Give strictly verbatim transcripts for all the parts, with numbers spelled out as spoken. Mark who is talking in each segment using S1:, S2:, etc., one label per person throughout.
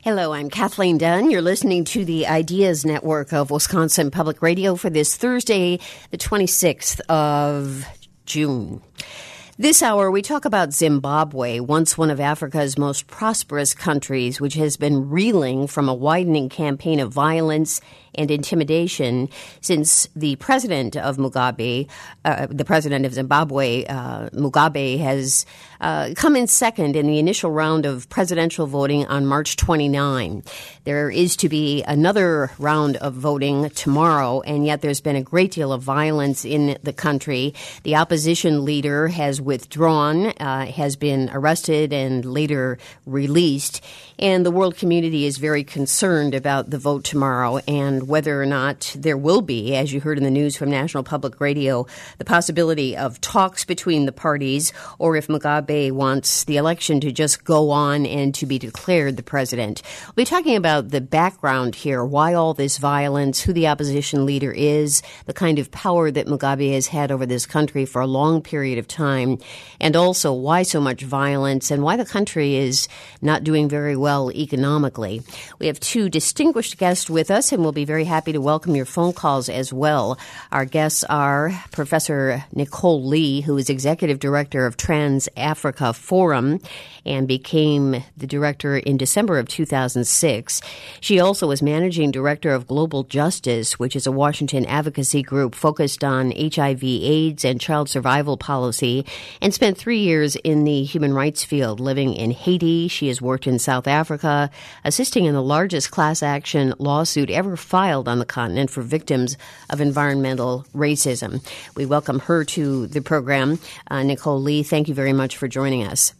S1: Hello, I'm Kathleen Dunn. You're listening to the Ideas Network of Wisconsin Public Radio for this Thursday, the twenty-sixth of June. This hour, we talk about Zimbabwe, once one of Africa's most prosperous countries, which has been reeling from a widening campaign of violence and intimidation since the president of Mugabe, uh, the president of Zimbabwe, uh, Mugabe, has uh, come in second in the initial round of presidential voting on March twenty-ninth. There is to be another round of voting tomorrow, and yet there's been a great deal of violence in the country. The opposition leader has withdrawn, uh, has been arrested and later released, and the world community is very concerned about the vote tomorrow and whether or not there will be, as you heard in the news from National Public Radio, the possibility of talks between the parties, or if Mugabe wants the election to just go on and to be declared the president. We'll be talking about the background here, why all this violence, who the opposition leader is, the kind of power that Mugabe has had over this country for a long period of time, and also why so much violence and why the country is not doing very well economically. We have two distinguished guests with us, and we'll be very happy to welcome your phone calls as well. Our guests are Professor Nicole Lee, who is Executive Director of Trans-Africa Forum and became the director in December of two thousand six. She also is Managing Director of Global Justice, which is a Washington advocacy group focused on H I V AIDS and child survival policy, and spent three years in the human rights field, living in Haiti. She has worked in South Africa, assisting in the largest class action lawsuit ever filed on the continent for victims of environmental racism. We welcome her to the program. Uh, Nicole Lee, thank you very much for joining us.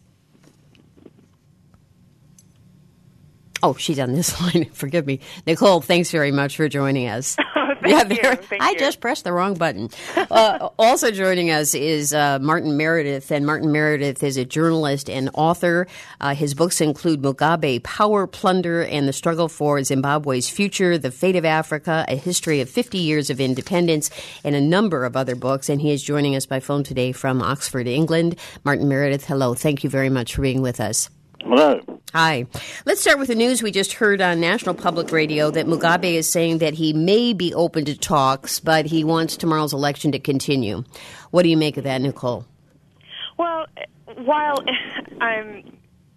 S1: Oh, she's on this line. Forgive me. Nicole, thanks very much for joining us.
S2: Oh, thank
S1: yeah,
S2: you. Thank
S1: I
S2: you.
S1: just pressed the wrong button. uh, also joining us is uh, Martin Meredith, and Martin Meredith is a journalist and author. Uh, his books include Mugabe, Power, Plunder, and the Struggle for Zimbabwe's Future, The Fate of Africa, A History of fifty Years of Independence, and a number of other books. And he is joining us by phone today from Oxford, England. Martin Meredith, hello. Thank you very much for being with us.
S3: Hello.
S1: Hi. Let's start with the news we just heard on National Public Radio that Mugabe is saying that he may be open to talks, but he wants tomorrow's election to continue. What do you make of that, Nicole?
S2: Well, while I'm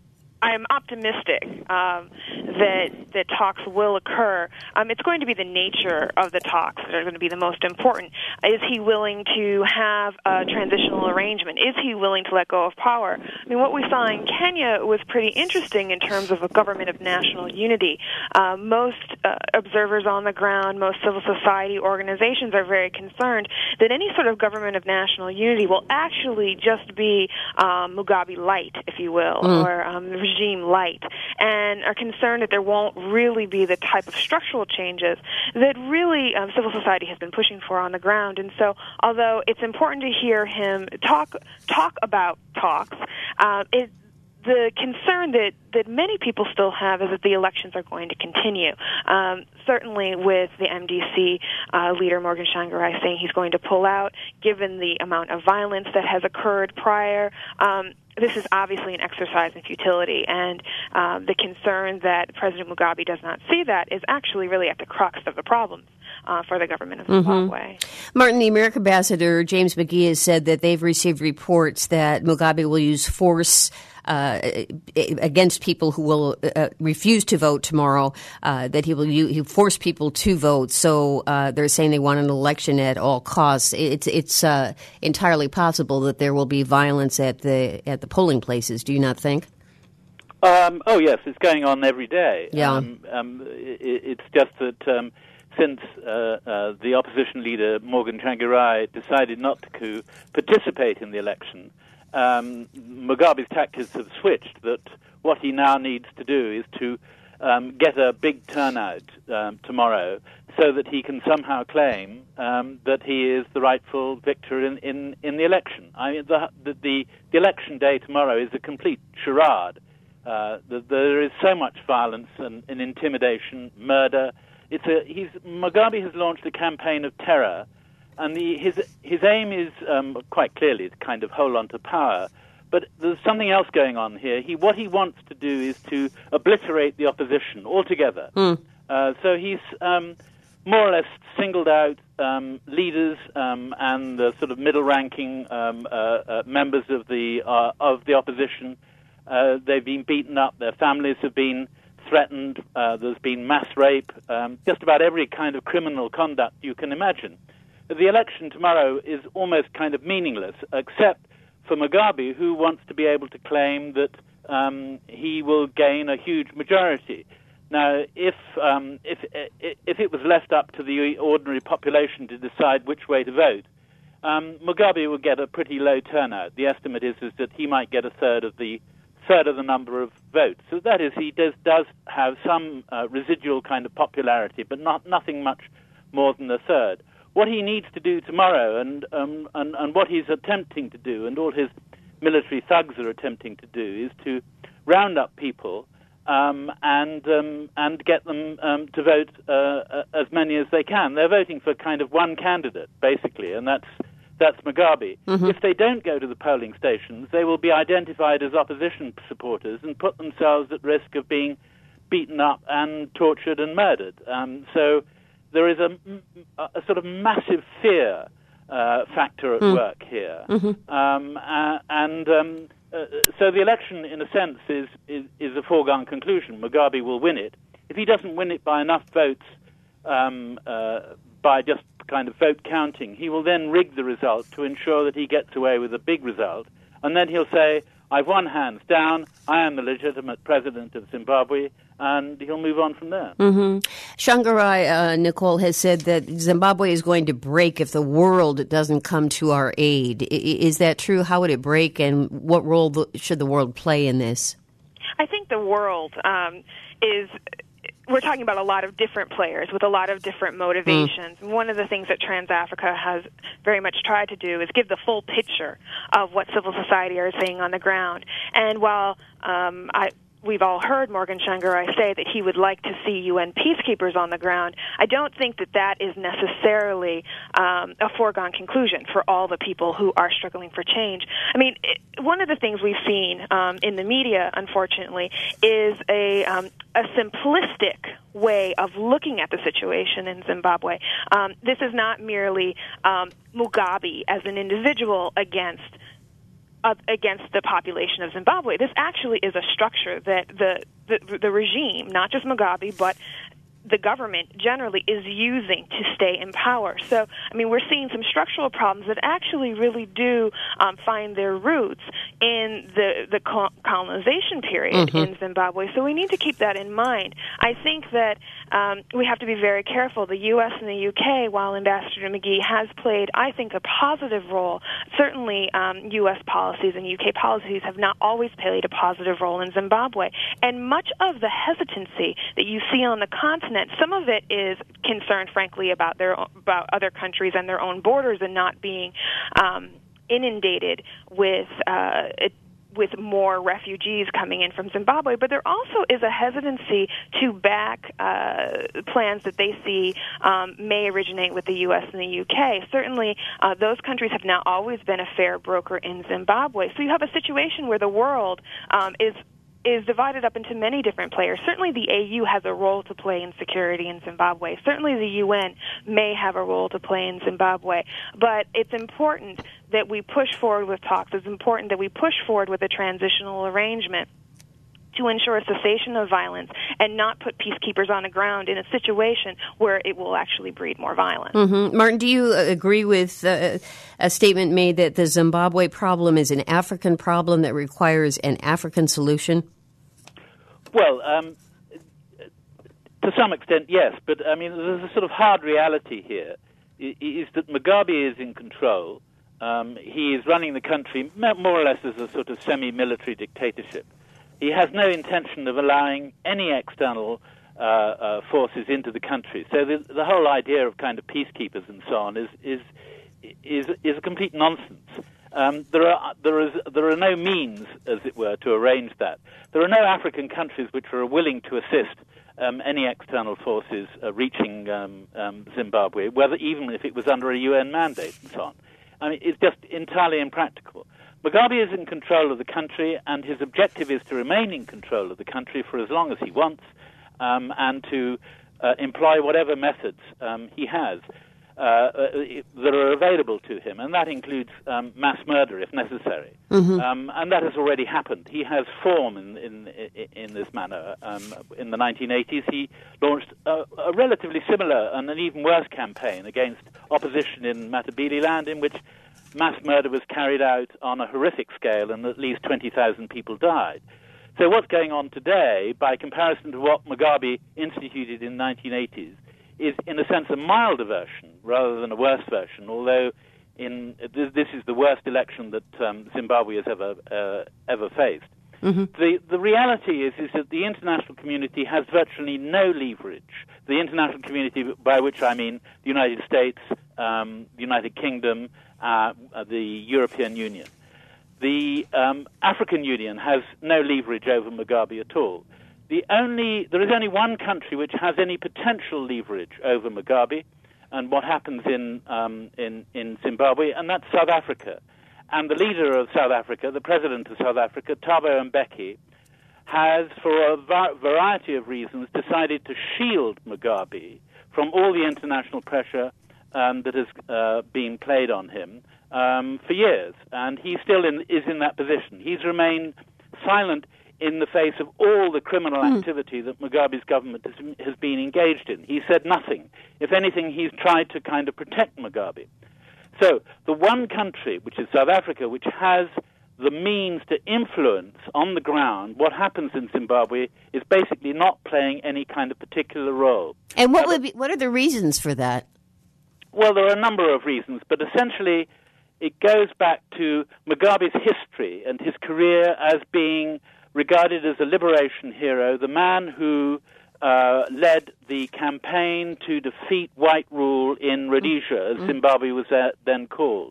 S2: I'm optimistic um, that that talks will occur, um, it's going to be the nature of the talks that are going to be the most important. Is he willing to have a transitional arrangement? Is he willing to let go of power? I mean, what we saw in Kenya was pretty interesting in terms of a government of national unity. Uh, most uh, observers on the ground, most civil society organizations are very concerned that any sort of government of national unity will actually just be um, Mugabe light, if you will, mm. or um, regime light, and are concerned that there won't really be the type of structural changes that really um, civil society has been pushing for on the ground. And so, although it's important to hear him talk talk about talks, uh, it the concern that, that many people still have is that the elections are going to continue. Um, certainly with the M D C uh, leader, Morgan Tsvangirai, saying he's going to pull out, given the amount of violence that has occurred prior. Um, this is obviously an exercise in futility, and um, the concern that President Mugabe does not see that is actually really at the crux of the problems uh, for the government of Zimbabwe.
S1: Mm-hmm. Martin, the American ambassador, James McGee, has said that they've received reports that Mugabe will use force Uh, against people who will uh, refuse to vote tomorrow, uh, that he will he force people to vote. So uh, they're saying they want an election at all costs. It's it's uh, entirely possible that there will be violence at the at the polling places. Do you not think?
S3: Um, oh yes, it's going on every day.
S1: Yeah.
S3: Um, um, it, it's just that um, since uh, uh, the opposition leader Morgan Tsvangirai decided not to participate in the election, Um, Mugabe's tactics have switched, that what he now needs to do is to um, get a big turnout um, tomorrow so that he can somehow claim um, that he is the rightful victor in, in, in the election. I mean, the, the, the, the election day tomorrow is a complete charade. Uh, the, there is so much violence and, and intimidation, murder. It's a, he's, Mugabe has launched a campaign of terror. And the, his his aim is um, quite clearly to kind of hold on to power, But there's something else going on here. He, what he wants to do is to obliterate the opposition altogether. Mm. Uh, so he's um, more or less singled out um, leaders um, and the sort of middle-ranking um, uh, uh, members of the uh, of the opposition. Uh, they've been beaten up. Their families have been threatened. Uh, there's been mass rape. Um, just about every kind of criminal conduct you can imagine. The election tomorrow is almost kind of meaningless, except for Mugabe, who wants to be able to claim that um, he will gain a huge majority. Now, if um, if if it was left up to the ordinary population to decide which way to vote, um, Mugabe would get a pretty low turnout. The estimate is is that he might get a third of the third of the number of votes. So that is, he does does have some uh, residual kind of popularity, but not nothing much more than a third. What he needs to do tomorrow, and, um, and and what he's attempting to do, and all his military thugs are attempting to do, is to round up people um, and um, and get them um, to vote uh, as many as they can. They're voting for kind of one candidate, basically, and that's that's Mugabe. Mm-hmm. If they don't go to the polling stations, they will be identified as opposition supporters and put themselves at risk of being beaten up and tortured and murdered. Um, so. There is a, a sort of massive fear uh, factor at mm. work here. Mm-hmm. Um, uh, and um, uh, so the election, in a sense, is, is, is a foregone conclusion. Mugabe will win it. If he doesn't win it by enough votes, um, uh, by just kind of vote counting, he will then rig the result to ensure that he gets away with a big result. And then he'll say, I've won hands down, I am the legitimate president of Zimbabwe, and he'll move on from there.
S1: Mm-hmm. Tsvangirai, uh, Nicole, has said that Zimbabwe is going to break if the world doesn't come to our aid. I- is that true? How would it break, and what role should the world play in this?
S2: I think the world um, is... We're talking about a lot of different players with a lot of different motivations. Mm. One of the things that Trans-Africa has very much tried to do is give the full picture of what civil society are saying on the ground. And while um, I... we've all heard Morgan Tsvangirai say that he would like to see U N peacekeepers on the ground, I don't think that that is necessarily um, a foregone conclusion for all the people who are struggling for change. I mean, it, one of the things we've seen um, in the media, unfortunately, is a, um, a simplistic way of looking at the situation in Zimbabwe. Um, this is not merely um, Mugabe as an individual against against the population of Zimbabwe. This actually is a structure that the, the the regime, not just Mugabe, but the government generally is using to stay in power. So, I mean, we're seeing some structural problems that actually really do um, find their roots in the, the colonization period mm-hmm. in Zimbabwe. So we need to keep that in mind. I think that um, we have to be very careful. The U S and the U K, while Ambassador McGee has played, I think, a positive role, certainly um, U S policies and U K policies have not always played a positive role in Zimbabwe. And much of the hesitancy that you see on the continent, some of it is concerned, frankly, about their about other countries and their own borders and not being um, inundated with uh, it, with more refugees coming in from Zimbabwe. But there also is a hesitancy to back uh, plans that they see um, may originate with the U S and the U K. Certainly, uh, those countries have not always been a fair broker in Zimbabwe. So you have a situation where the world um, is is divided up into many different players. Certainly the A U has a role to play in security in Zimbabwe. Certainly the U N may have a role to play in Zimbabwe. But it's important that we push forward with talks. It's important that we push forward with a transitional arrangement to ensure a cessation of violence and not put peacekeepers on the ground in a situation where it will actually breed more violence.
S1: Mm-hmm. Martin, do you agree with uh, a statement made that the Zimbabwe problem is an African problem that requires an African solution?
S3: Well, um, to some extent, yes. But, I mean, there's a sort of hard reality here, is that Mugabe is in control. Um, he is running the country more or less as a sort of semi-military dictatorship. He has no intention of allowing any external uh, uh, forces into the country. So the, the whole idea of kind of peacekeepers and so on is is is, is a complete nonsense. Um, there are there is there are no means, as it were, to arrange that. There are no African countries which are willing to assist um, any external forces uh, reaching um, um, Zimbabwe, whether even if it was under a U N mandate and so on. I mean, it's just entirely impractical. Mugabe is in control of the country, and his objective is to remain in control of the country for as long as he wants, um, and to uh, employ whatever methods um, he has uh, uh, that are available to him, and that includes um, mass murder if necessary. Mm-hmm. Um, and that has already happened. He has form in in, in this manner. Um, in the nineteen eighties, he launched a, a relatively similar and an even worse campaign against opposition in Matabeleland, in which mass murder was carried out on a horrific scale and at least twenty thousand people died. So what's going on today, by comparison to what Mugabe instituted in the nineteen eighties, is in a sense a milder version rather than a worse version, although in this is the worst election that um, Zimbabwe has ever uh, ever faced. Mm-hmm. The the reality is is that the international community has virtually no leverage. The international community, by which I mean the United States, um, the United Kingdom, uh, the European Union. The um, African Union has no leverage over Mugabe at all. The only there is only one country which has any potential leverage over Mugabe, and what happens in um, in in Zimbabwe, and that's South Africa. And the leader of South Africa, the president of South Africa, Thabo Mbeki, has, for a va- variety of reasons, decided to shield Mugabe from all the international pressure um, that has uh, been played on him um, for years. And he still in, is in that position. He's remained silent in the face of all the criminal mm. activity that Mugabe's government has, has been engaged in. He said nothing. If anything, he's tried to kind of protect Mugabe. So the one country, which is South Africa, which has the means to influence on the ground what happens in Zimbabwe, is basically not playing any kind of particular role.
S1: And what would be, what are the reasons for that?
S3: Well, there are a number of reasons, but essentially it goes back to Mugabe's history and his career as being regarded as a liberation hero, the man who Uh, led the campaign to defeat white rule in Rhodesia, as Zimbabwe was uh, then called.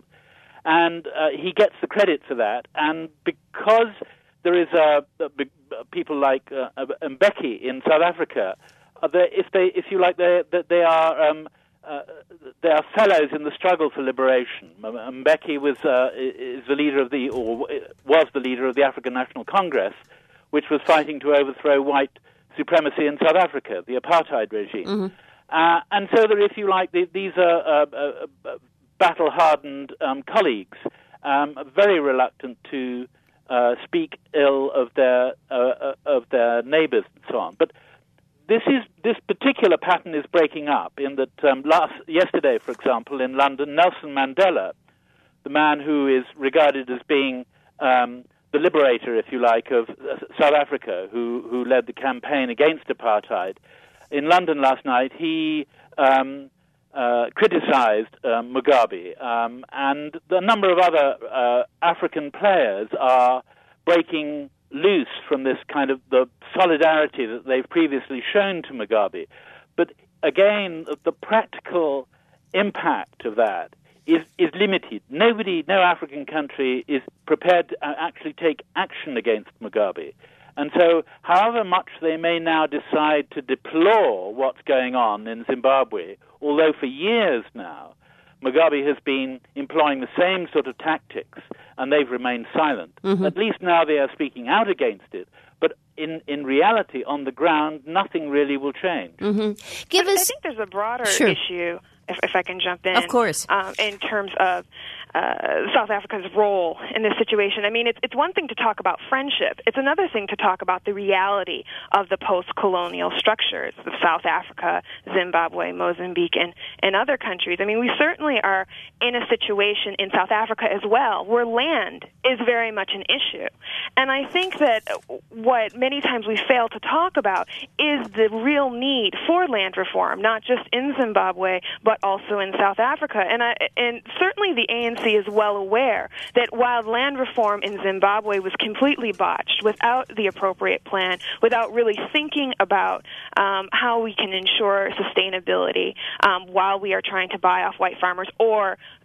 S3: And uh, he gets the credit for that. And because there is uh, uh, people like uh, Mbeki in South Africa, uh, they, if they, if you like, they they are um, uh, they are fellows in the struggle for liberation. Mbeki was uh, is the leader of the, or was the leader of the African National Congress, which was fighting to overthrow white supremacy in South Africa, the apartheid regime. Mm-hmm. Uh, and so that, if you like, the, these are uh, uh, battle-hardened um, colleagues, um, very reluctant to uh, speak ill of their uh, of their neighbours and so on. But this is this particular pattern is breaking up in that um, last yesterday, for example, in London, Nelson Mandela, the man who is regarded as being um, the liberator, if you like, of South Africa, who, who led the campaign against apartheid. In London last night, he um, uh, criticized um, Mugabe, um, and a number of other uh, African players are breaking loose from this kind of the solidarity that they've previously shown to Mugabe. But again, the practical impact of that is is limited. Nobody, no African country is prepared to actually take action against Mugabe. And so, however much they may now decide to deplore what's going on in Zimbabwe, although for years now Mugabe has been employing the same sort of tactics and they've remained silent. Mm-hmm. At least now they are speaking out against it. But in, in reality, on the ground, nothing really will change.
S1: Mm-hmm. Give
S2: but
S1: us...
S2: I think there's a broader
S1: sure.
S2: issue, if, if I can jump in.
S1: Of course.
S2: Um, in terms of uh, South Africa's role in this situation. I mean, it's, it's one thing to talk about friendship. It's another thing to talk about the reality of the post-colonial structures of South Africa, Zimbabwe, Mozambique, and, and other countries. I mean, we certainly are in a situation in South Africa as well where land is very much an issue. And I think that what many times we fail to talk about is the real need for land reform, not just in Zimbabwe, but also in South Africa. And, I, and certainly the A N C is well aware that while land reform in Zimbabwe was completely botched, without the appropriate plan, without really thinking about um, how we can ensure sustainability um, while we are trying to buy off white farmers or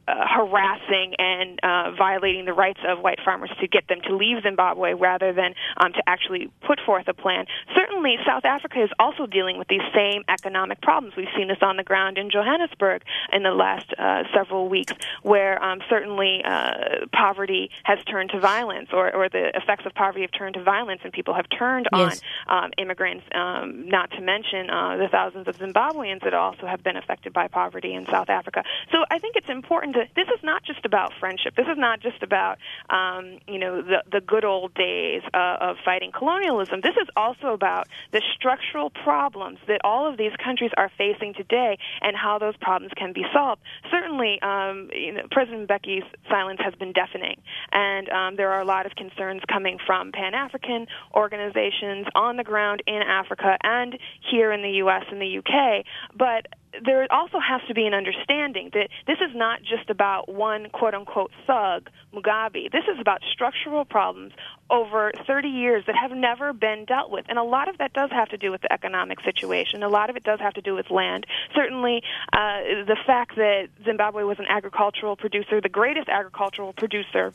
S2: uh, harassing and uh, violating the rights of white farmers to get them to leave Zimbabwe rather than um, to actually put forth a plan. Certainly, South Africa is also dealing with these same economic problems. We've seen this on the ground in Johannesburg in the last uh, several weeks, where um, certainly uh, poverty has turned to violence, or, or the effects of poverty have turned to violence, and people have turned
S1: yes.
S2: on um, immigrants, um, not to mention uh, the thousands of Zimbabweans that also have been affected by poverty in South Africa. So I think it's important to, this is not just about friendship. This is not just about, um, you know, the, the good old days uh, of fighting colonialism. This is also about the structural problems that all of these countries are facing today and how those problems can be solved. Certainly, um, you know, President Mbeki's silence has been deafening, and um, there are a lot of concerns coming from Pan-African organizations on the ground in Africa and here in the U S and the U K, but there also has to be an understanding that this is not just about one quote-unquote thug, Mugabe. This is about structural problems over thirty years that have never been dealt with. And a lot of that does have to do with the economic situation. A lot of it does have to do with land. Certainly, uh, the fact that Zimbabwe was an agricultural producer, the greatest agricultural producer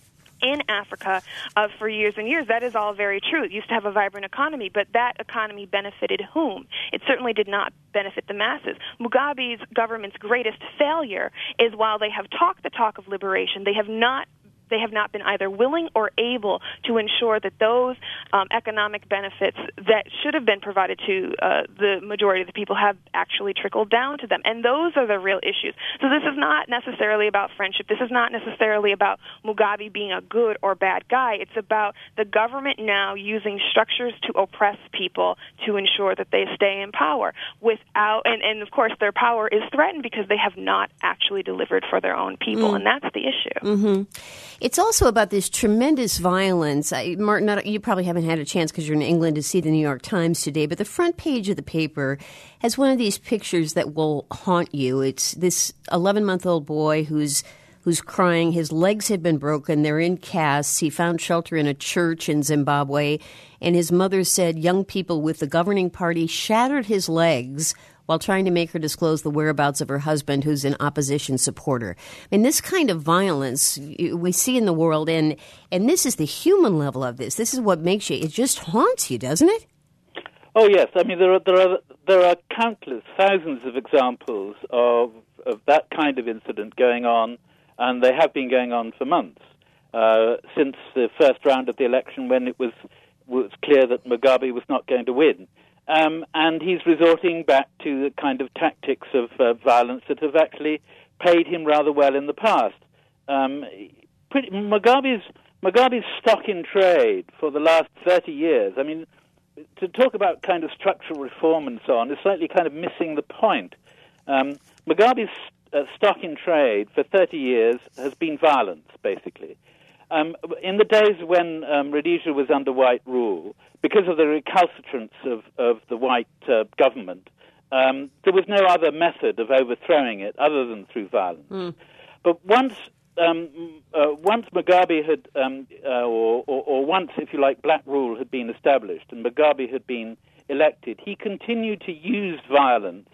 S2: in Africa uh, for years and years, that is all very true. It used to have a vibrant economy, but that economy benefited whom? It certainly did not benefit the masses. Mugabe's government's greatest failure is while they have talked the talk of liberation, they have not they have not been either willing or able to ensure that those um, economic benefits that should have been provided to uh, the majority of the people have actually trickled down to them. And those are the real issues. So this is not necessarily about friendship. This is not necessarily about Mugabe being a good or bad guy. It's about the government now using structures to oppress people to ensure that they stay in power without, and, and of course their power is threatened because they have not actually delivered for their own people, mm. and that's the issue.
S1: Mm-hmm. It's also about this tremendous violence. I, Martin, you probably haven't had a chance because you're in England to see the New York Times today, but the front page of the paper has one of these pictures that will haunt you. It's this eleven-month-old boy who's who's crying. His legs have been broken. They're in casts. He found shelter in a church in Zimbabwe, and his mother said young people with the governing party shattered his legs while trying to make her disclose the whereabouts of her husband, who's an opposition supporter. I mean, this kind of violence we see in the world, and and this is the human level of this. This is what makes you, it just haunts you, doesn't it?
S3: Oh, yes. I mean, there are there are, there are countless, thousands of examples of, of that kind of incident going on, and they have been going on for months, uh, since the first round of the election when it was, was clear that Mugabe was not going to win. Um, and he's resorting back to the kind of tactics of uh, violence that have actually paid him rather well in the past. Um, pretty, Mugabe's, Mugabe's stock in trade for the last thirty years, I mean, to talk about kind of structural reform and so on is slightly kind of missing the point. Um, Mugabe's uh, stock in trade for thirty years has been violence, basically. Um, in the days when um, Rhodesia was under white rule, because of the recalcitrance of, of the white uh, government, um, there was no other method of overthrowing it other than through violence. Mm. But once um, uh, once Mugabe had, um, uh, or, or, or once, if you like, black rule had been established and Mugabe had been elected, he continued to use violence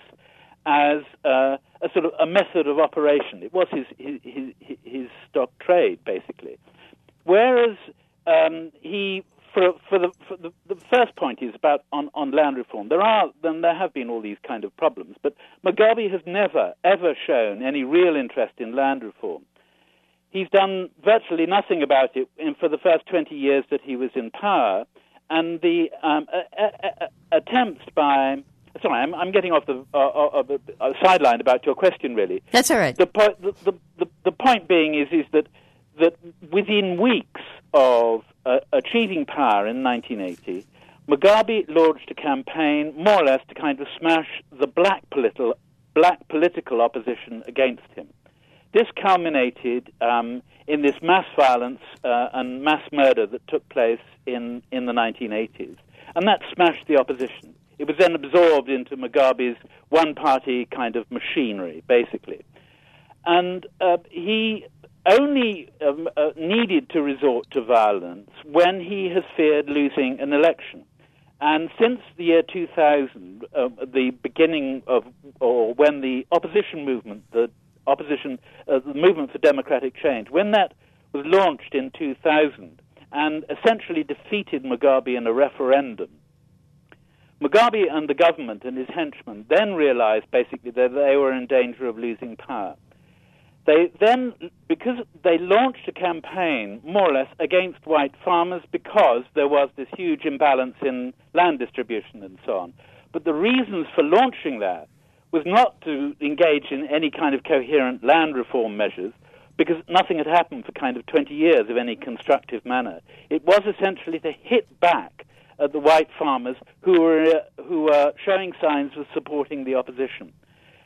S3: as uh, a sort of a method of operation. It was his his, his, his stock trade, basically. Whereas um, he, for, for, the, for the, the first point is about on, on land reform. There are, then there have been all these kind of problems, but Mugabe has never, ever shown any real interest in land reform. He's done virtually nothing about it in, for the first twenty years that he was in power, and the um, a, a, a, attempts by... Sorry, I'm, I'm getting off the uh, uh, uh, sideline about your question, really.
S1: That's all right.
S3: The, po- the, the, the, the point being is, is that that within weeks of uh, achieving power in nineteen eighty, Mugabe launched a campaign more or less to kind of smash the black political, black political opposition against him. This culminated um, in this mass violence uh, and mass murder that took place in, in the nineteen eighties, and that smashed the opposition. It was then absorbed into Mugabe's one-party kind of machinery, basically. And uh, he only um, uh, needed to resort to violence when he has feared losing an election. And since the year two thousand, uh, the beginning of, or when the opposition movement, the opposition, uh, the movement for democratic change, when that was launched in two thousand and essentially defeated Mugabe in a referendum, Mugabe and the government and his henchmen then realized basically that they were in danger of losing power. They then, because they launched a campaign, more or less, against white farmers because there was this huge imbalance in land distribution and so on. But the reasons for launching that was not to engage in any kind of coherent land reform measures, because nothing had happened for kind of twenty years of any constructive manner. It was essentially to hit back at the white farmers who were uh, who were showing signs of supporting the opposition.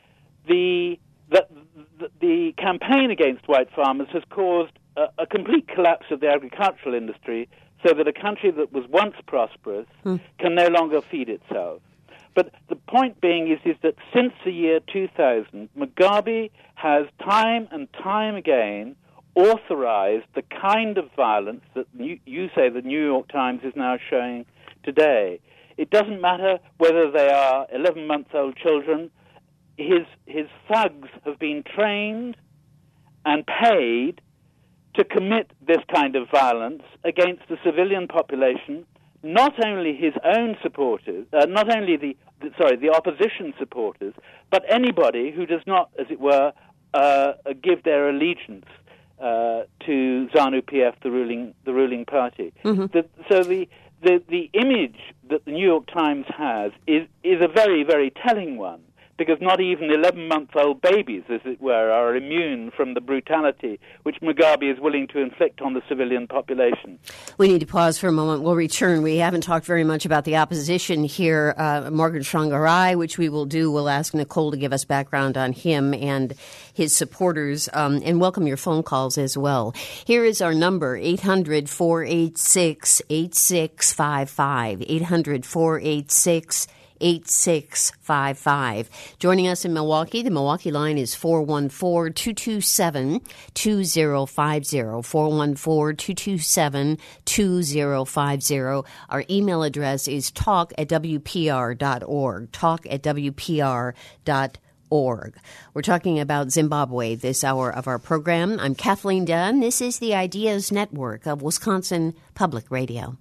S3: The the, the, the campaign against white farmers has caused a, a complete collapse of the agricultural industry, so that a country that was once prosperous hmm. can no longer feed itself. But the point being is, is that since the year two thousand, Mugabe has time and time again authorized the kind of violence that you, you say the New York Times is now showing today. It doesn't matter whether they are eleven-month-old children. His, his thugs have been trained and paid to commit this kind of violence against the civilian population, not only his own supporters, uh, not only the, the sorry, the opposition supporters, but anybody who does not, as it were, uh, give their allegiance uh, to ZANU-P F, the ruling the ruling party. Mm-hmm. The, so the, the the image that the New York Times has is is a very, very telling one, because not even eleven-month-old babies, as it were, are immune from the brutality which Mugabe is willing to inflict on the civilian population.
S1: We need to pause for a moment. We'll return. We haven't talked very much about the opposition here. Uh, Morgan Tsvangirai, which we will do. We'll ask Nicole to give us background on him and his supporters, um, and welcome your phone calls as well. Here is our number, eight hundred, four eight six, eight six five five, eight hundred, four eight six, eight six five five. Joining us in Milwaukee, the Milwaukee line is four one four, two two seven, two zero five zero, four one four, two two seven, two zero five zero. Our email address is talk at w p r dot org, talk at w p r dot org. We're talking about Zimbabwe this hour of our program. I'm Kathleen Dunn. This is the Ideas Network of Wisconsin Public Radio.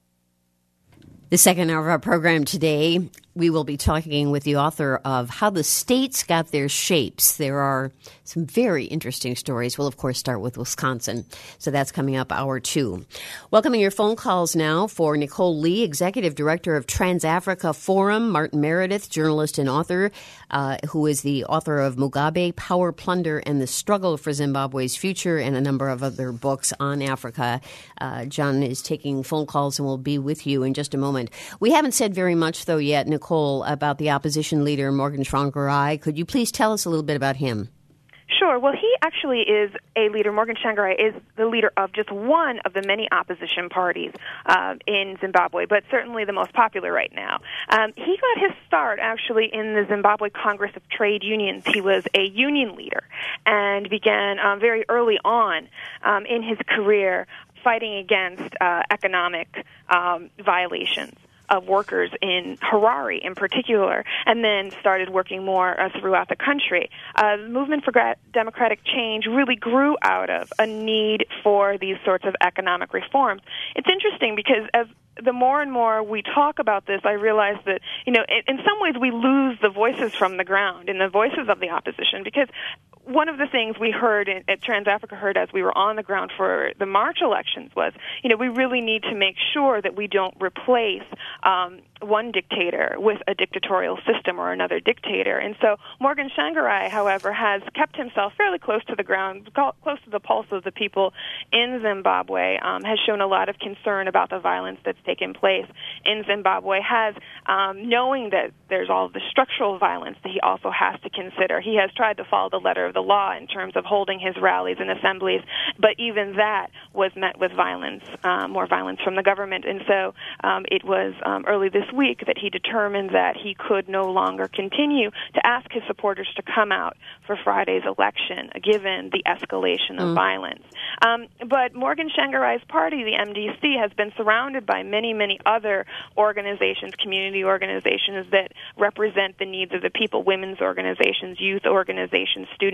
S1: The second hour of our program today, we will be talking with the author of How the States Got Their Shapes. There are some very interesting stories. We'll, of course, start with Wisconsin. So that's coming up hour two. Welcoming your phone calls now for Nicole Lee, Executive Director of Trans-Africa Forum, Martin Meredith, journalist and author, uh, who is the author of Mugabe, Power, Plunder, and the Struggle for Zimbabwe's Future, and a number of other books on Africa. Uh, John is taking phone calls and will be with you in just a moment. We haven't said very much, though, yet, Nicole, about the opposition leader, Morgan Tsvangirai. Could you please tell us a little bit about him?
S2: Sure. Well, he actually is a leader. Morgan Tsvangirai is the leader of just one of the many opposition parties uh, in Zimbabwe, but certainly the most popular right now. Um, he got his start, actually, in the Zimbabwe Congress of Trade Unions. He was a union leader and began um, very early on um, in his career fighting against uh, economic um, violations of workers in Harare in particular, and then started working more uh, throughout the country. Uh, the movement for gra- democratic change really grew out of a need for these sorts of economic reforms. It's interesting because as the more and more we talk about this, I realize that, you know, in, in some ways we lose the voices from the ground and the voices of the opposition, because one of the things we heard in, at Trans-Africa heard as we were on the ground for the March elections was, you know, we really need to make sure that we don't replace um, one dictator with a dictatorial system or another dictator. And so Morgan Tsvangirai, however, has kept himself fairly close to the ground, close to the pulse of the people in Zimbabwe, um, has shown a lot of concern about the violence that's taken place in Zimbabwe, has, um, knowing that there's all of the structural violence that he also has to consider. He has tried to follow the letter of the law in terms of holding his rallies and assemblies, but even that was met with violence, um, more violence from the government. And so um, it was um, early this week that he determined that he could no longer continue to ask his supporters to come out for Friday's election, given the escalation of mm. violence. Um, but Morgan Tsvangirai's party, the M D C, has been surrounded by many, many other organizations, community organizations that represent the needs of the people, women's organizations, youth organizations, student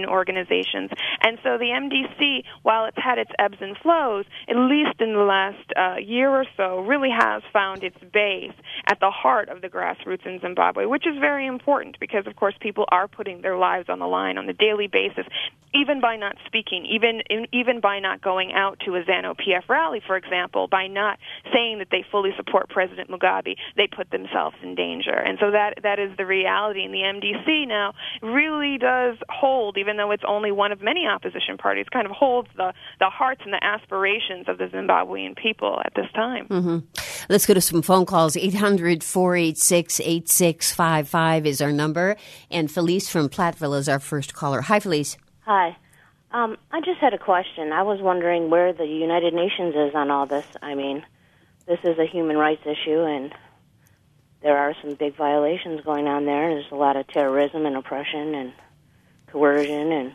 S2: union organizations. And so the M D C, while it's had its ebbs and flows, at least in the last uh, year or so, really has found its base at the heart of the grassroots in Zimbabwe, which is very important because, of course, people are putting their lives on the line on a daily basis, even by not speaking, even even by not going out to a ZANU-P F rally, for example, by not saying that they fully support President Mugabe, they put themselves in danger. And so that that is the reality. And the M D C now really does hold, even though it's only one of many opposition parties, kind of holds the, the hearts and the aspirations of the Zimbabwean people at this time.
S1: Mm-hmm. Let's go to some phone calls. eight hundred, four eight six, eight six five five is our number. And Felice from Platteville is our first caller. Hi, Felice.
S4: Hi. Um, I just had a question. I was wondering where the United Nations is on all this. I mean, this is a human rights issue, and there are some big violations going on there. There's a lot of terrorism and oppression and coercion, and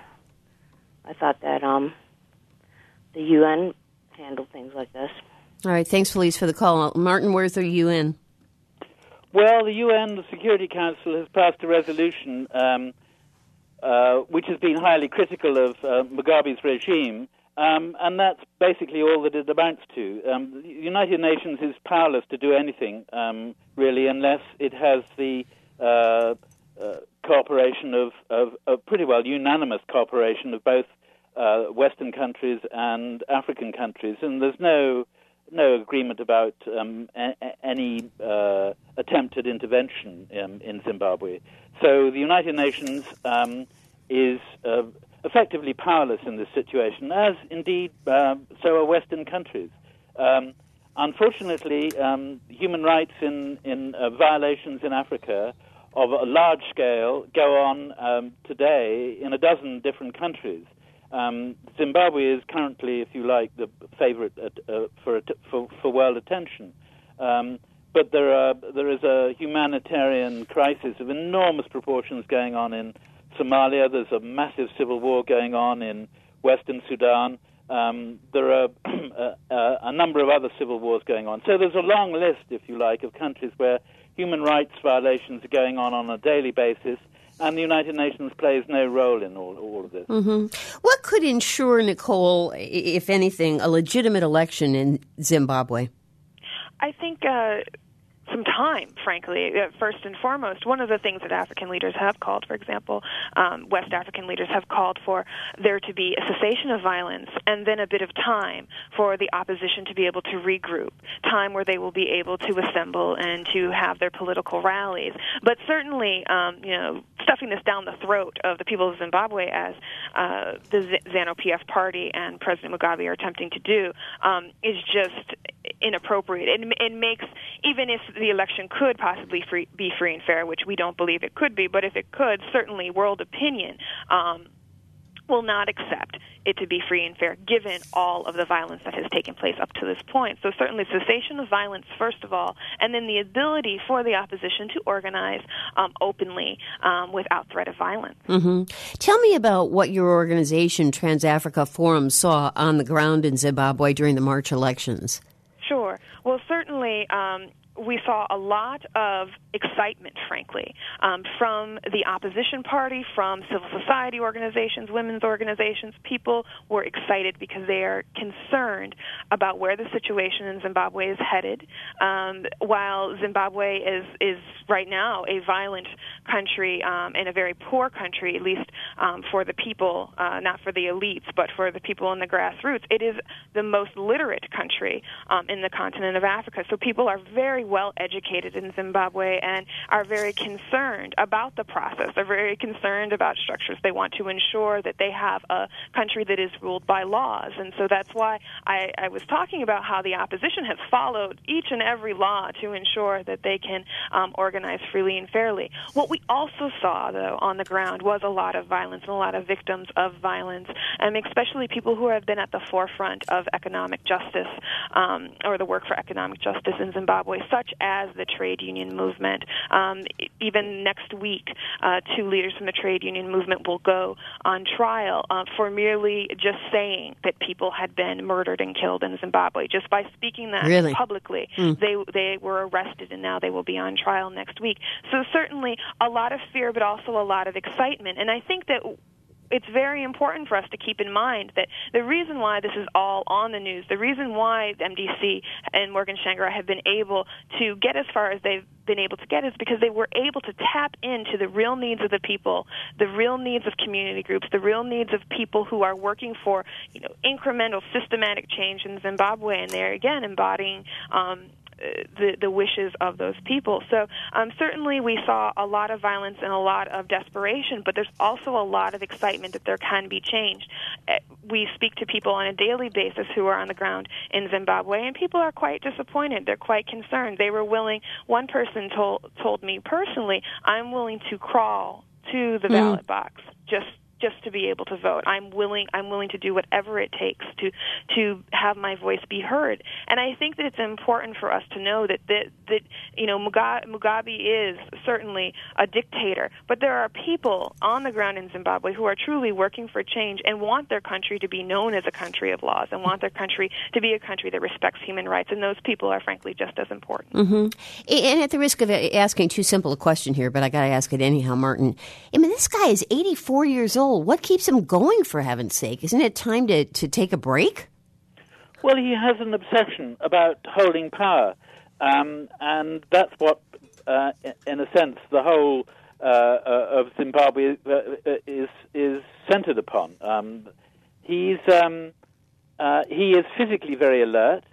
S4: I thought that um, the U N handled things like this.
S1: All right. Thanks, Felice, for the call. Martin, where's the U N?
S3: Well, the U N, the Security Council, has passed a resolution um, uh, which has been highly critical of uh, Mugabe's regime, um, and that's basically all that it amounts to. Um, the United Nations is powerless to do anything, um, really, unless it has the uh, uh, cooperation of, of, of pretty well unanimous cooperation of both uh, Western countries and African countries, and there's no no agreement about um, a- any uh, attempted intervention um, in Zimbabwe. So the United Nations um, is uh, effectively powerless in this situation, as indeed uh, so are Western countries. Um, unfortunately, um, human rights in, in uh, violations in Africa of a large scale go on um, today in a dozen different countries. Um, Zimbabwe is currently, if you like, the favorite uh, uh, for, for for world attention. Um, but there are there is a humanitarian crisis of enormous proportions going on in Somalia. There's a massive civil war going on in Western Sudan. Um, there are a, a number of other civil wars going on. So there's a long list, if you like, of countries where human rights violations are going on on a daily basis. And the United Nations plays no role in all, all of this.
S1: Mm-hmm. What could ensure, Nicole, if anything, a legitimate election in Zimbabwe?
S2: I think uh, some time, frankly, uh, first and foremost. One of the things that African leaders have called, for example, um, West African leaders have called for there to be a cessation of violence and then a bit of time for the opposition to be able to regroup, time where they will be able to assemble and to have their political rallies. But certainly, um, you know, stuffing this down the throat of the people of Zimbabwe, as uh, the Z- ZANU-P F party and President Mugabe are attempting to do, um, is just inappropriate. It, it makes, even if the election could possibly free, be free and fair, which we don't believe it could be, but if it could, certainly world opinion um, will not accept it to be free and fair, given all of the violence that has taken place up to this point. So certainly cessation of violence, first of all, and then the ability for the opposition to organize um, openly um, without threat of violence.
S1: Mm-hmm. Tell me about what your organization, Trans-Africa Forum, saw on the ground in Zimbabwe during the March elections.
S2: Sure. Well, certainly um, we saw a lot of excitement, frankly, um, from the opposition party, from civil society organizations, women's organizations. People were excited because they are concerned about where the situation in Zimbabwe is headed. Um, while Zimbabwe is, is right now a violent country um, and a very poor country, at least um, for the people, uh, not for the elites, but for the people in the grassroots, it is the most literate country um, in the continent of Africa. So people are very well educated in Zimbabwe and are very concerned about the process. They're very concerned about structures. They want to ensure that they have a country that is ruled by laws. And so that's why I, I was talking about how the opposition has followed each and every law to ensure that they can um, organize freely and fairly. What we also saw, though, on the ground was a lot of violence and a lot of victims of violence, and especially people who have been at the forefront of economic justice um, or the work for economic justice in Zimbabwe, such as the trade union movement. Um, even next week, uh, two leaders from the trade union movement will go on trial uh, for merely just saying that people had been murdered and killed in Zimbabwe. Just by speaking that
S1: really?
S2: publicly,
S1: mm.
S2: they they were arrested, and now they will be on trial next week. So certainly a lot of fear, but also a lot of excitement. And I think that it's very important for us to keep in mind that the reason why this is all on the news, the reason why M D C and Morgan Tsvangirai have been able to get as far as they've been able to get is because they were able to tap into the real needs of the people, the real needs of community groups, the real needs of people who are working for, you know, incremental, systematic change in Zimbabwe, and they're again embodying um, the the wishes of those people. So um, certainly we saw a lot of violence and a lot of desperation, but there's also a lot of excitement that there can be change. We speak to people on a daily basis who are on the ground in Zimbabwe, and people are quite disappointed. They're quite concerned. They were willing, one person told told me personally, I'm willing to crawl to the ballot mm. box just just to be able to vote. I'm willing I'm willing to do whatever it takes to to have my voice be heard. And I think that it's important for us to know that that, that you know Mugabe, Mugabe is certainly a dictator, but there are people on the ground in Zimbabwe who are truly working for change and want their country to be known as a country of laws and want their country to be a country that respects human rights, and those people are frankly just as important.
S1: Mm-hmm. And at the risk of asking too simple a question here, but I got to ask it anyhow, Martin. I mean, this guy is eighty-four years old. What keeps him going, for heaven's sake? Isn't it time to, to take a break?
S3: Well, he has an obsession about holding power, um, and that's what, uh, in a sense, the whole uh, uh, of Zimbabwe uh, is is centered upon. Um, he's um, uh, he is physically very alert.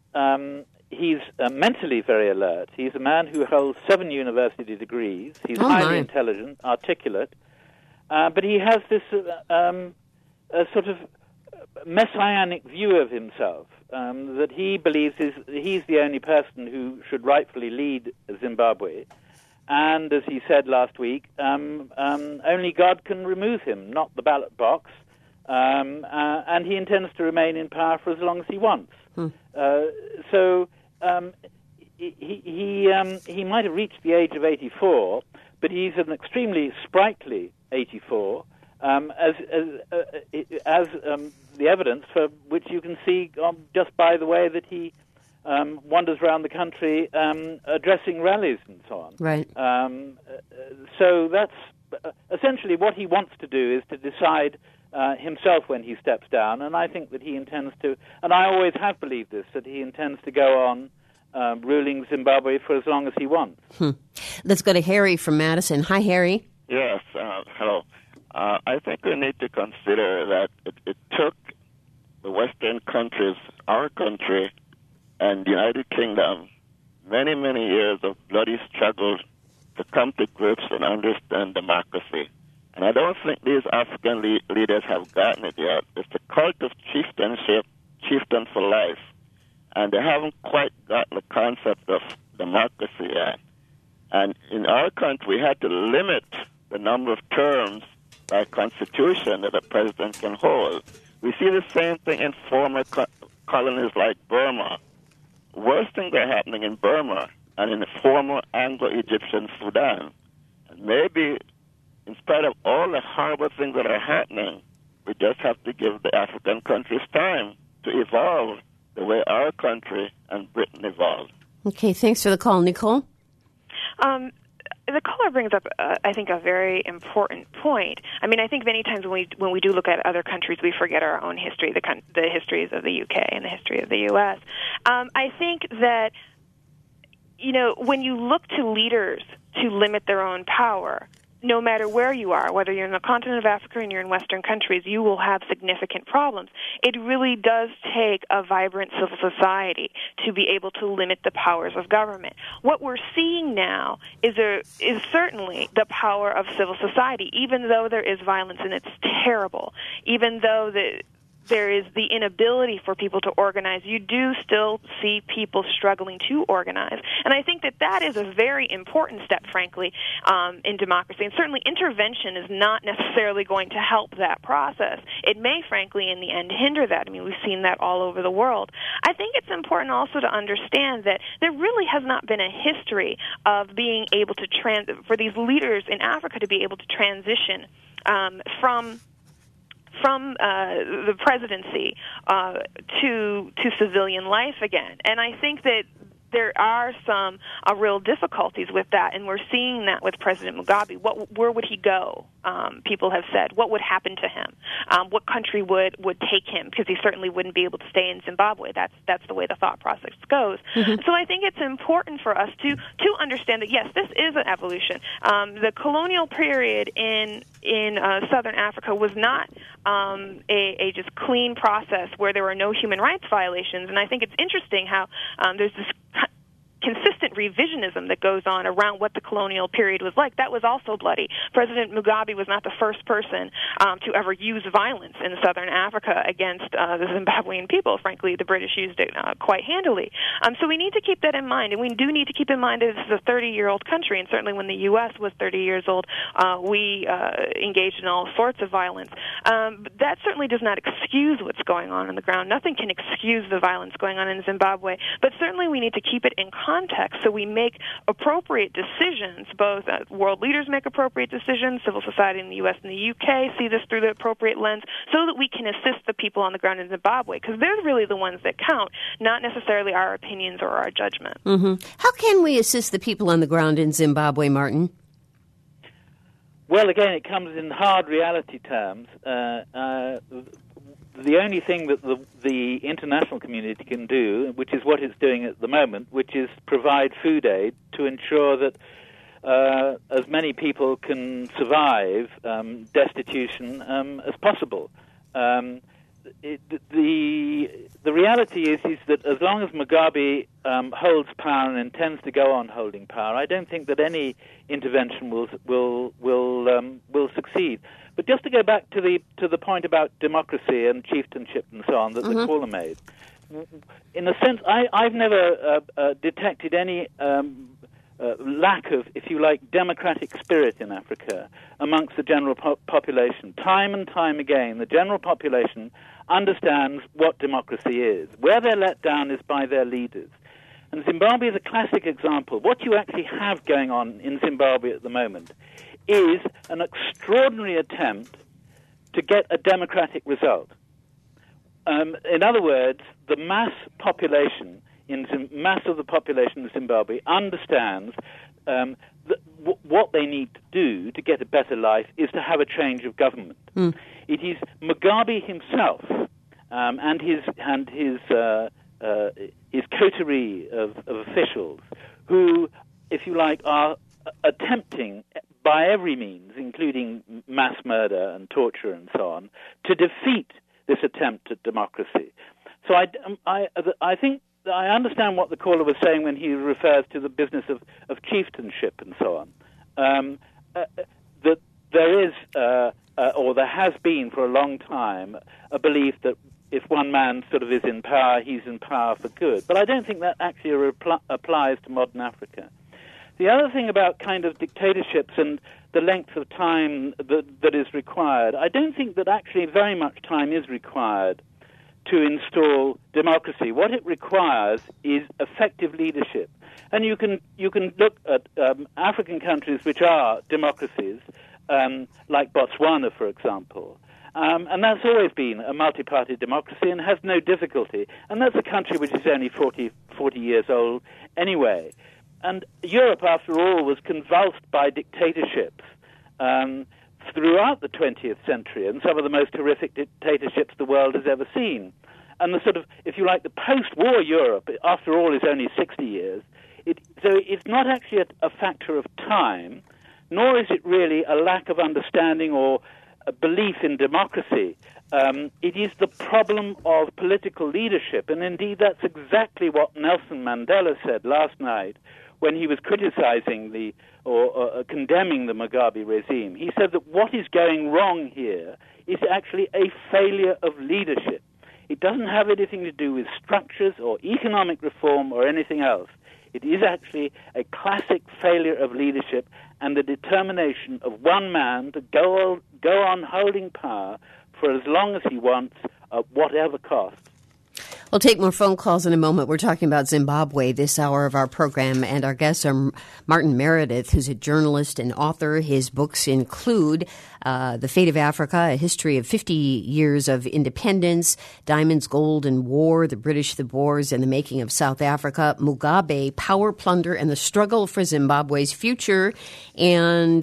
S3: Um, he's uh, mentally very alert. He's a man who holds seven university degrees. He's oh, highly my. intelligent, articulate. Uh, but he has this uh, um, a sort of messianic view of himself, um, that he believes is he's the only person who should rightfully lead Zimbabwe. And as he said last week, um, um, only God can remove him, not the ballot box. Um, uh, and he intends to remain in power for as long as he wants. Hmm. Uh, so um, he he, um, he might have reached the age of eighty-four, but he's an extremely sprightly eighty-four, um, as as, uh, as um, the evidence for which you can see um, just by the way that he um, wanders around the country um, addressing rallies and so on.
S1: Right.
S3: Um, uh, so that's uh, essentially what he wants to do, is to decide uh, himself when he steps down, and I think that he intends to, and I always have believed this, that he intends to go on uh, ruling Zimbabwe for as long as he wants.
S1: Hmm. Let's go to Harry from Madison. Hi, Harry.
S5: Yes, uh, hello. Uh, I think we need to consider that it, it took the Western countries, our country, and the United Kingdom, many, many years of bloody struggle to come to grips and understand democracy. And I don't think these African le- leaders have gotten it yet. It's the cult of chieftainship, chieftain for life. And they haven't quite got the concept of democracy yet. And in our country, we had to limit the number of terms by constitution that a president can hold. We see the same thing in former co- colonies like Burma. Worse things are happening in Burma and in the former Anglo-Egyptian Sudan. And maybe, in spite of all the horrible things that are happening, we just have to give the African countries time to evolve the way our country and Britain evolved.
S1: Okay, thanks for the call. Nicole?
S2: Um, the caller brings up, uh, I think, a very important point. I mean, I think many times when we when we do look at other countries, we forget our own history, the the histories of the U K and the history of the U S. Um, I think that, you know, when you look to leaders to limit their own power, no matter where you are, whether you're in the continent of Africa and you're in Western countries, you will have significant problems. It really does take a vibrant civil society to be able to limit the powers of government. What we're seeing now is a, is certainly the power of civil society, even though there is violence and it's terrible, even though the there is the inability for people to organize, you do still see people struggling to organize. And I think that that is a very important step, frankly, um, in democracy. And certainly intervention is not necessarily going to help that process. It may, frankly, in the end, hinder that. I mean, we've seen that all over the world. I think it's important also to understand that there really has not been a history of being able to, trans- for these leaders in Africa to be able to transition um, from from uh, the presidency uh, to to civilian life again. And I think that there are some uh, real difficulties with that, and we're seeing that with President Mugabe. What, where would he go um, people have said. What would happen to him? Um, what country would, would take him? Because he certainly wouldn't be able to stay in Zimbabwe. That's that's the way the thought process goes. Mm-hmm. So I think it's important for us to to understand that yes, this is an evolution. Um, the colonial period in in uh, Southern Africa was not um, a, a just clean process where there were no human rights violations. And I think it's interesting how um, there's this consistent revisionism that goes on around what the colonial period was like. That was also bloody. President Mugabe was not the first person um, to ever use violence in Southern Africa against uh, the Zimbabwean people. Frankly, the British used it uh, quite handily. Um, so we need to keep that in mind, and we do need to keep in mind that this is a thirty-year-old country, and certainly when the U S was thirty years old, uh, we uh, engaged in all sorts of violence. Um, but that certainly does not excuse what's going on on the ground. Nothing can excuse the violence going on in Zimbabwe, but certainly we need to keep it in context. Context, so we make appropriate decisions. Both uh, world leaders make appropriate decisions, civil society in the U S and the U K see this through the appropriate lens, so that we can assist the people on the ground in Zimbabwe, because they're really the ones that count, not necessarily our opinions or our judgment.
S1: Mm-hmm. How can we assist the people on the ground in Zimbabwe, Martin?
S3: Well, again, it comes in hard reality terms. Uh, uh, The only thing that the, the international community can do, which is what it's doing at the moment, which is provide food aid to ensure that uh, as many people can survive um, destitution um, as possible. Um, it, the the reality is is that as long as Mugabe um, holds power and intends to go on holding power, I don't think that any intervention will will will um, will succeed. But just to go back to the to the point about democracy and chieftainship and so on that mm-hmm. the caller made, in a sense, I, I've never uh, uh, detected any um, uh, lack of, if you like, democratic spirit in Africa amongst the general po- population. Time and time again, the general population understands what democracy is. Where they're let down is by their leaders. And Zimbabwe is a classic example. What you actually have going on in Zimbabwe at the moment is an extraordinary attempt to get a democratic result. Um, in other words, the mass population, in Zim- mass of the population in Zimbabwe understands um, that w- what they need to do to get a better life is to have a change of government. Mm. It is Mugabe himself um, and his and his uh, uh, his coterie of, of officials who, if you like, are attempting by every means, including mass murder and torture and so on, to defeat this attempt at democracy. So I, I, I think I understand what the caller was saying when he refers to the business of, of chieftainship and so on. Um, uh, that there is, uh, uh, or there has been for a long time, a belief that if one man sort of is in power, he's in power for good. But I don't think that actually repl- applies to modern Africa. The other thing about kind of dictatorships and the length of time that, that is required, I don't think that actually very much time is required to install democracy. What it requires is effective leadership. And you can you can look at um, African countries which are democracies, um, like Botswana, for example. Um, and that's always been a multi-party democracy and has no difficulty. And that's a country which is only forty, forty years old anyway. And Europe, after all, was convulsed by dictatorships um, throughout the twentieth century, and some of the most horrific dictatorships the world has ever seen. And the sort of, if you like, the post-war Europe, after all, is only sixty years. It, so it's not actually a, a factor of time, nor is it really a lack of understanding or a belief in democracy. Um, it is the problem of political leadership, and indeed that's exactly what Nelson Mandela said last night when he was criticizing the or, or condemning the Mugabe regime. He said that what is going wrong here is actually a failure of leadership. It doesn't have anything to do with structures or economic reform or anything else. It is actually a classic failure of leadership and the determination of one man to go, go on holding power for as long as he wants, at whatever cost.
S1: We'll take more phone calls in a moment. We're talking about Zimbabwe this hour of our program, and our guests are Martin Meredith, who's a journalist and author. His books include uh, The Fate of Africa, A History of fifty Years of Independence, Diamonds, Gold, and War, The British, the Boers, and the Making of South Africa, Mugabe, Power, Plunder, and the Struggle for Zimbabwe's Future. And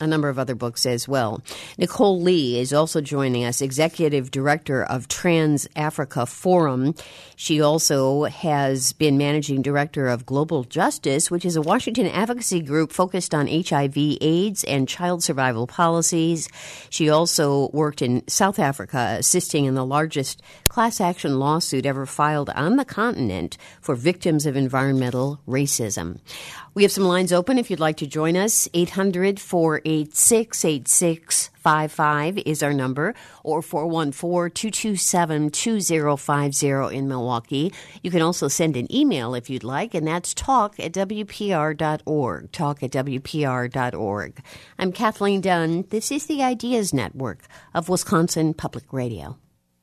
S1: a number of other books as well. Nicole Lee is also joining us, Executive Director of Trans Africa Forum. She also has been Managing Director of Global Justice, which is a Washington advocacy group focused on H I V AIDS and child survival policies. She also worked in South Africa, assisting in the largest class action lawsuit ever filed on the continent for victims of environmental racism. We have some lines open if you'd like to join us. eight hundred, four eight six, eight six five five is our number, or four one four, two two seven, two zero five zero in Milwaukee. You can also send an email if you'd like, and that's talk at W P R dot org, talk at W P R dot org. I'm Kathleen Dunn. This is the Ideas Network of Wisconsin Public Radio.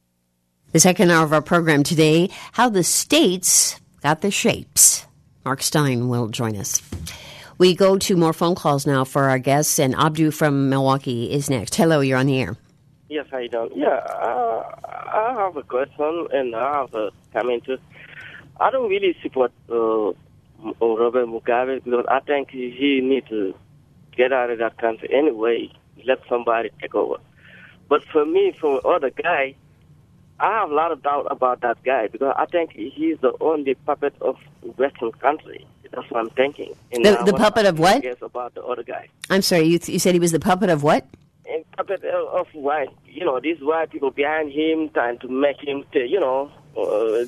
S1: The second hour of our program today, how the states got the shapes. Mark Stein will join us. We go to more phone calls now for our guests, and Abdu from Milwaukee is next. Hello, you're on the air.
S6: Yes, how you doing? Yeah, uh, I have a question, and I have a comment too. I don't really support uh, Robert Mugabe because I think he, he needs to get out of that country anyway, let somebody take over. But for me, for other guy, I have a lot of doubt about that guy because I think he's the only puppet of Western country. That's what I'm thinking. And
S1: the the puppet of what?
S6: Guess about the other guy.
S1: I'm sorry, you, you said he was the puppet of what?
S6: And puppet of, of white. You know, these white people behind him trying to make him, to, you know, uh,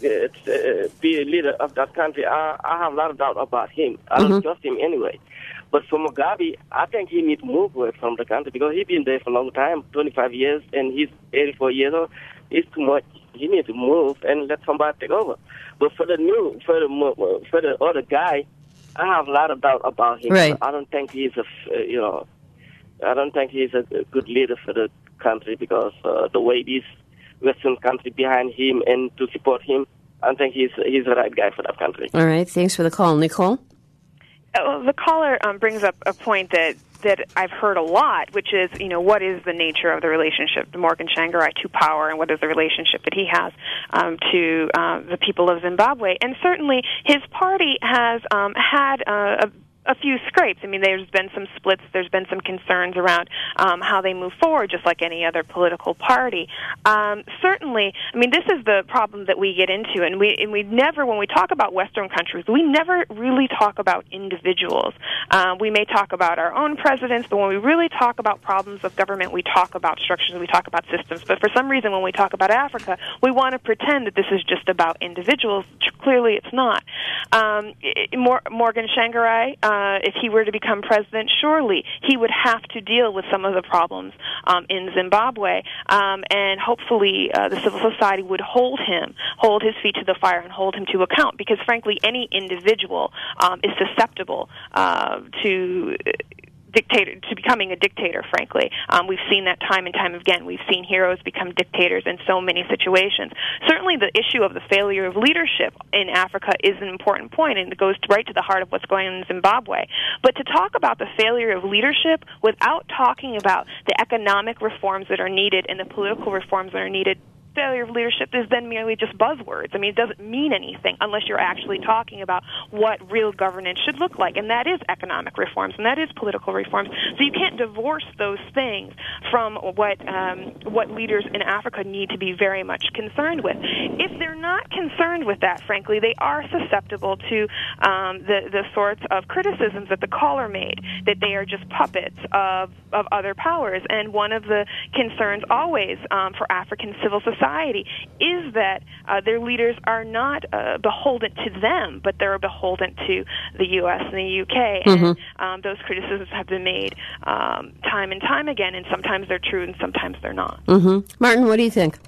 S6: uh, be a leader of that country. I, I have a lot of doubt about him. I don't mm-hmm. trust him anyway. But for Mugabe, I think he needs to move away from the country because he's been there for a long time, twenty-five years, and he's eighty-four years old. It's too much. He needs to move and let somebody take over. But for the new, for the for the other guy, I have a lot of doubt about him.
S1: Right.
S6: I don't think he's a, you know, I don't think he's a good leader for the country because uh, the way these Western country behind him and to support him, I don't think he's he's the right guy for that country.
S1: All right. Thanks for the call, Nicole.
S2: Uh, the caller um, brings up a point that. that I've heard a lot, which is, you know, what is the nature of the relationship, Morgan Tsvangirai to power, and what is the relationship that he has um, to uh, the people of Zimbabwe. And certainly his party has um, had uh, a a few scrapes. I mean, there's been some splits. There's been some concerns around um, how they move forward, just like any other political party. Um, certainly, I mean, this is the problem that we get into, and we and we never, when we talk about Western countries, we never really talk about individuals. Um, we may talk about our own presidents, but when we really talk about problems of government, we talk about structures, we talk about systems. But for some reason, when we talk about Africa, we want to pretend that this is just about individuals. Clearly, it's not. Um, Morgan Tsvangirai, Uh, if he were to become president, surely he would have to deal with some of the problems um, in Zimbabwe, um, and hopefully uh, the civil society would hold him, hold his feet to the fire, and hold him to account, because frankly, any individual um, is susceptible uh, to dictator to becoming a dictator, frankly. Um, we've seen that time and time again. We've seen heroes become dictators in so many situations. Certainly the issue of the failure of leadership in Africa is an important point, and it goes right to the heart of what's going on in Zimbabwe. But to talk about the failure of leadership without talking about the economic reforms that are needed and the political reforms that are needed, failure of leadership is then merely just buzzwords. I mean, it doesn't mean anything unless you're actually talking about what real governance should look like, and that is economic reforms, and that is political reforms. So you can't divorce those things from what um, what leaders in Africa need to be very much concerned with. If they're not concerned with that, frankly, they are susceptible to um, the, the sorts of criticisms that the caller made, that they are just puppets of, of other powers. And one of the concerns always um, for African civil society Society is that uh, their leaders are not uh, beholden to them, but they're beholden to the U S and the U K.
S1: Mm-hmm.
S2: And um, those criticisms have been made um, time and time again, and sometimes they're true and sometimes they're not.
S1: Mm-hmm. Martin, what do you think?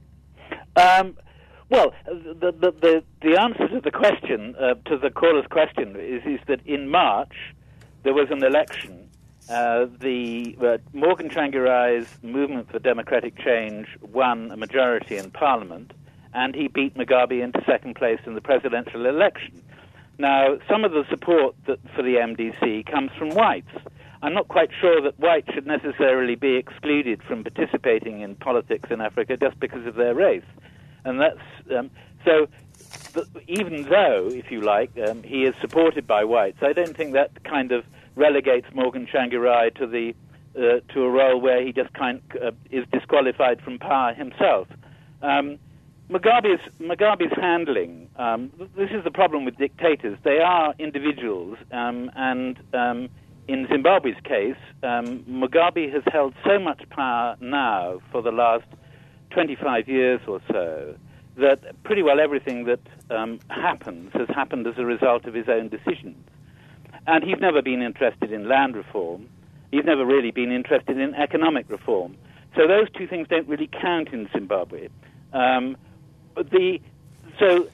S3: Um, well, the, the, the, the answer to the question, uh, to the caller's question, is, is that in March there was an election. Uh, the uh, Morgan Tsvangirai's Movement for Democratic Change won a majority in Parliament, and he beat Mugabe into second place in the presidential election. Now, some of the support that, for the M D C comes from whites. I'm not quite sure that whites should necessarily be excluded from participating in politics in Africa just because of their race. And that's um, so. The, even though, if you like, um, he is supported by whites, I don't think that kind of relegates Morgan Tsvangirai to the uh, to a role where he just kind uh, is disqualified from power himself. Um, Mugabe's, Mugabe's handling, um, this is the problem with dictators. They are individuals, um, and um, in Zimbabwe's case, um, Mugabe has held so much power now for the last twenty-five years or so that pretty well everything that um, happens has happened as a result of his own decisions. And he's never been interested in land reform. He's never really been interested in economic reform. So those two things don't really count in Zimbabwe. Um, but the so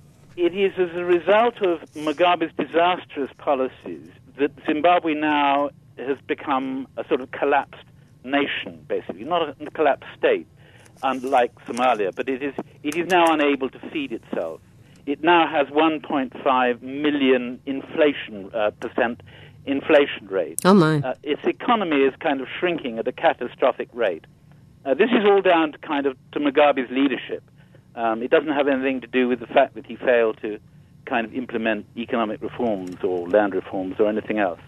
S3: it is as a result of Mugabe's disastrous policies that Zimbabwe now has become a sort of collapsed nation, basically, not a collapsed state, unlike Somalia, but it is it is now unable to feed itself. It now has one point five million inflation uh, percent inflation rate.
S1: Oh my!
S3: Uh, its economy is kind of shrinking at a catastrophic rate. Uh, this is all down to kind of to Mugabe's leadership. Um, it doesn't have anything to do with the fact that he failed to kind of implement economic reforms or land reforms or anything else.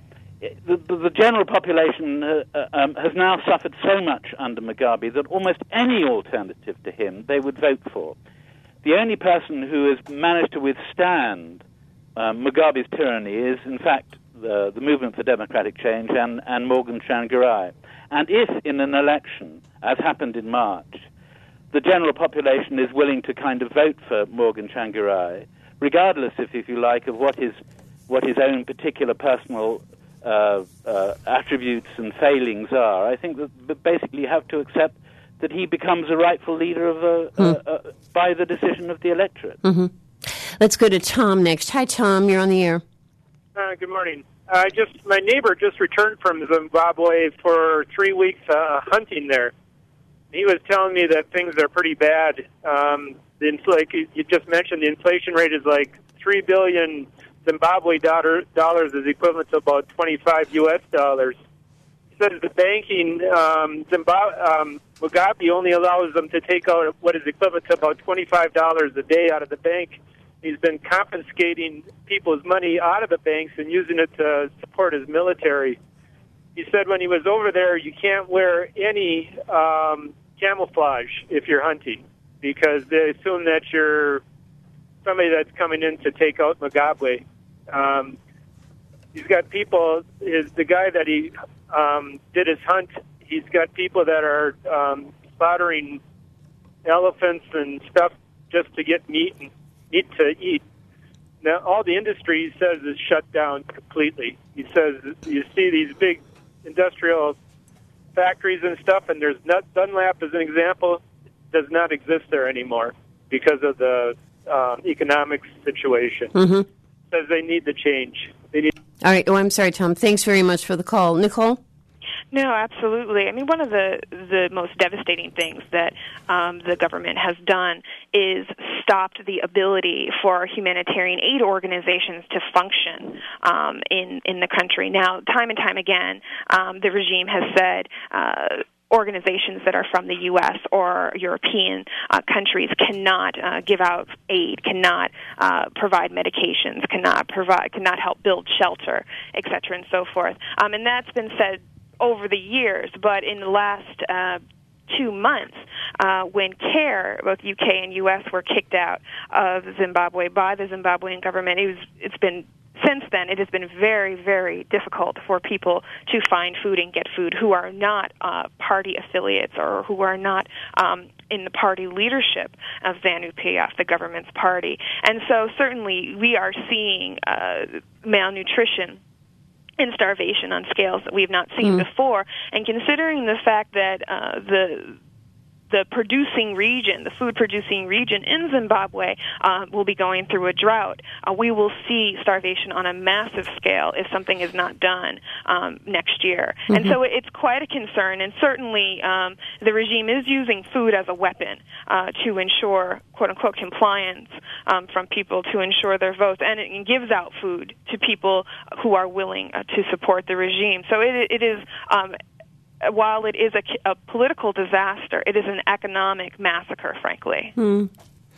S3: The, the, the general population uh, uh, um, has now suffered so much under Mugabe that almost any alternative to him they would vote for. The only person who has managed to withstand um, Mugabe's tyranny is, in fact, the, the Movement for Democratic Change and, and Morgan Tsvangirai. And if, in an election, as happened in March, the general population is willing to kind of vote for Morgan Tsvangirai, regardless, if, if you like, of what his, what his own particular personal uh, uh, attributes and failings are, I think that basically you have to accept that he becomes a rightful leader of a, mm. uh, uh, by the decision of the electorate.
S1: Mm-hmm. Let's go to Tom next. Hi, Tom. You're on the air.
S7: Uh, good morning. I just my neighbor just returned from Zimbabwe for three weeks uh, hunting there. He was telling me that things are pretty bad. Um, the like you just mentioned, the inflation rate is like three billion Zimbabwe dollar, dollars is equivalent to about twenty-five U S dollars. He says the banking um, Zimbabwe um, Mugabe only allows them to take out what is equivalent to about twenty-five dollars a day out of the bank. He's been confiscating people's money out of the banks and using it to support his military. He said when he was over there, you can't wear any um, camouflage if you're hunting because they assume that you're somebody that's coming in to take out Mugabe. Um, he's got people, is the guy that he um, did his hunt, he's got people that are um, slaughtering elephants and stuff just to get meat and meat to eat. Now, all the industry, he says, is shut down completely. He says you see these big industrial factories and stuff, and there's not, Dunlap, as an example, does not exist there anymore because of the uh, economic situation.
S1: Mm-hmm.
S7: Says they need to change. They need.
S1: All right. Oh, I'm sorry, Tom. Thanks very much for the call. Nicole?
S2: No, absolutely. I mean, one of the, the most devastating things that um, the government has done is stopped the ability for humanitarian aid organizations to function um, in, in the country. Now, time and time again, um, the regime has said uh, organizations that are from the U S or European uh, countries cannot uh, give out aid, cannot uh, provide medications, cannot provide, cannot help build shelter, et cetera, and so forth. Um, and that's been said over the years, but in the last uh, two months, uh, when CARE, both U K and U S, were kicked out of Zimbabwe by the Zimbabwean government, it was, it's been, since then, it has been very, very difficult for people to find food and get food who are not uh, party affiliates or who are not um, in the party leadership of ZANU-P F, the government's party. And so certainly we are seeing uh, malnutrition and starvation on scales that we've not seen mm. before. And considering the fact that uh, the the producing region, the food-producing region in Zimbabwe uh, will be going through a drought, uh, we will see starvation on a massive scale if something is not done um, next year. Mm-hmm. And so it's quite a concern, and certainly um, the regime is using food as a weapon uh, to ensure, quote-unquote, compliance um, from people to ensure their votes, and it gives out food to people who are willing uh, to support the regime. So it, it is... Um, while it is a, a political disaster, it is an economic massacre, frankly.
S1: Hmm.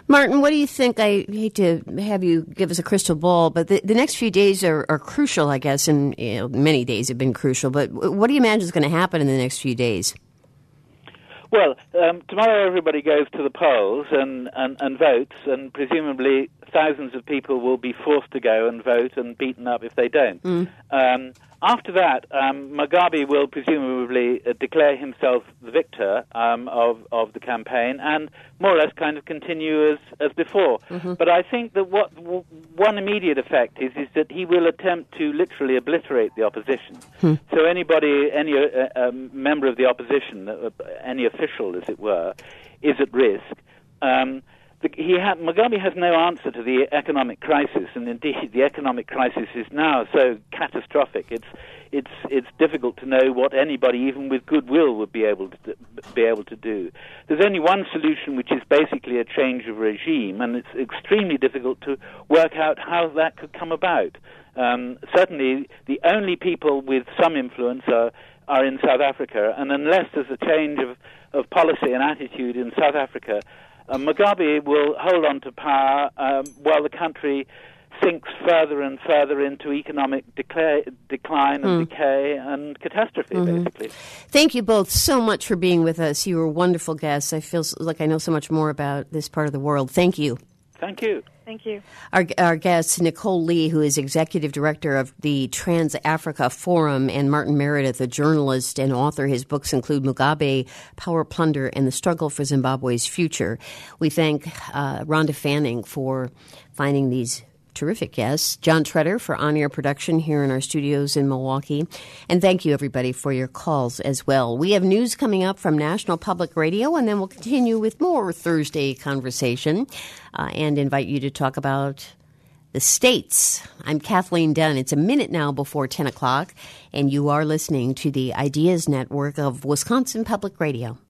S1: Martin, what do you think? I hate to have you give us a crystal ball, but the, the next few days are, are crucial, I guess, and you know, many days have been crucial. But what do you imagine is going to happen in the next few days?
S3: Well, um, tomorrow everybody goes to the polls and, and, and votes, and presumably thousands of people will be forced to go and vote and beaten up if they don't. Mm. Um, after that, um, Mugabe will presumably uh, declare himself the victor um, of, of the campaign and more or less kind of continue as, as before. Mm-hmm. But I think that what w- one immediate effect is is that he will attempt to literally obliterate the opposition. Hmm. So anybody, any uh, um, member of the opposition, uh, any official, as it were, is at risk. Um, the, he ha- Mugabe has no answer to the economic crisis, and indeed the economic crisis is now so catastrophic. It's it's it's difficult to know what anybody, even with goodwill, would be able to do, be able to do. There's only one solution, which is basically a change of regime, and it's extremely difficult to work out how that could come about. Um, certainly, the only people with some influence are are in South Africa, and unless there's a change of, of policy and attitude in South Africa, uh, Mugabe will hold on to power um, while the country sinks further and further into economic decla- decline and mm. decay and catastrophe, mm-hmm. basically.
S1: Thank you both so much for being with us. You were wonderful guests. I feel like I know so much more about this part of the world. Thank you.
S3: Thank you.
S2: Thank you.
S1: Our, our guest, Nicole Lee, who is executive director of the Trans-Africa Forum, and Martin Meredith, a journalist and author. His books include Mugabe, Power Plunder, and The Struggle for Zimbabwe's Future. We thank uh, Rhonda Fanning for finding these terrific guests, John Treader for on-air production here in our studios in Milwaukee. And thank you, everybody, for your calls as well. We have news coming up from National Public Radio, and then we'll continue with more Thursday conversation uh, and invite you to talk about the states. I'm Kathleen Dunn. It's a minute now before ten o'clock, and you are listening to the Ideas Network of Wisconsin Public Radio.